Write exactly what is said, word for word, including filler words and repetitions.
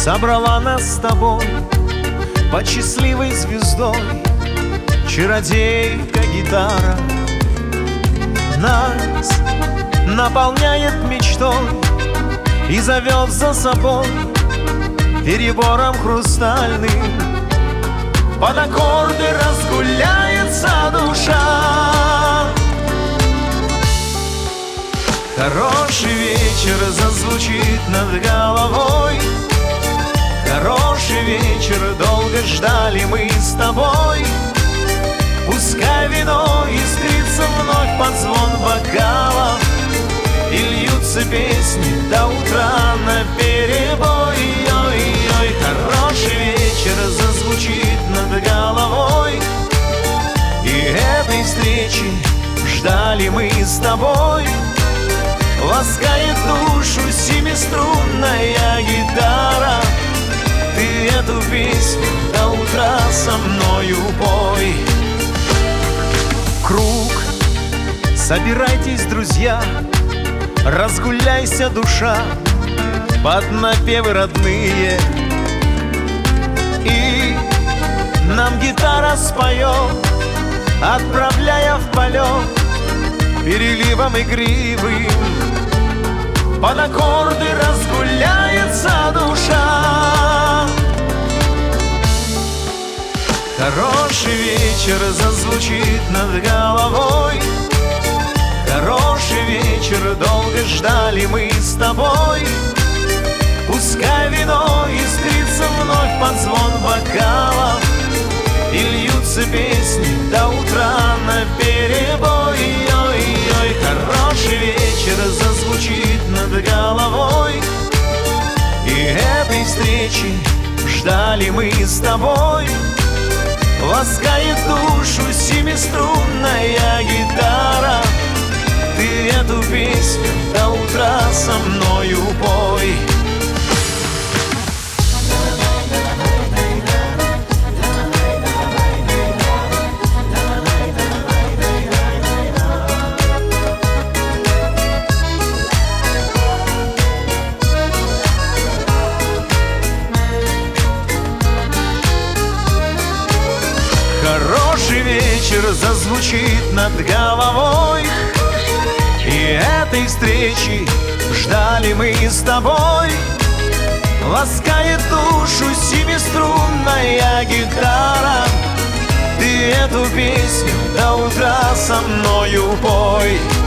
собрала нас с тобой под счастливой звездой. Чародейка гитара нас наполняет мечтой и зовет за собой перебором хрустальным. Под аккорды разгуляется душа. Хороший вечер зазвучит над головой. Хороший вечер, долго ждали мы с тобой. Пускай вино искрится вновь под звон бокалов, и льются песни до утра наперебой. Ой-ой, хороший вечер зазвучит над головой, и этой встречи ждали мы с тобой. Ласкает душу семиструнная гитара. Ты эту песню до утра со мною пой. Круг, собирайтесь, друзья, разгуляйся, душа, под напевы родные. И нам гитара споет, отправляя в полет переливом игривым. Под аккорды разгуляется душа. Хороший вечер зазвучит над головой. Хороший вечер, долго ждали мы с тобой. Пускай вино искрится вновь под звон бокалов, и льются песни до утра наперебой. Ой-ой, хороший вечер зазвучит над головой, и этой встречи ждали мы с тобой. Ласкает душу семиструнная гитара. Ты эту песню до утра со мною пой. Хороший вечер зазвучит над головой, и этой встречи ждали мы с тобой. Ласкает душу семиструнная гитара. Ты эту песню до утра со мною пой.